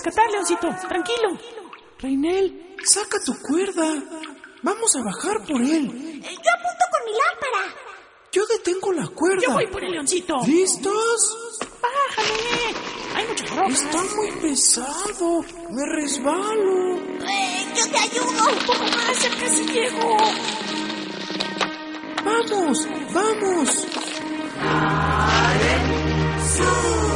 rescatar, Leoncito. Tranquilo. Reinel, saca tu cuerda. Vamos a bajar por él. Yo apunto con mi lámpara. Yo detengo la cuerda. Yo voy por el Leoncito. ¿Listos? Bájale. Hay mucha ropa. Está muy pesado. Me resbalo. Yo te ayudo. Un poco más, ya casi llego. ¡Vamos! ¡Vamos! ¡Sube!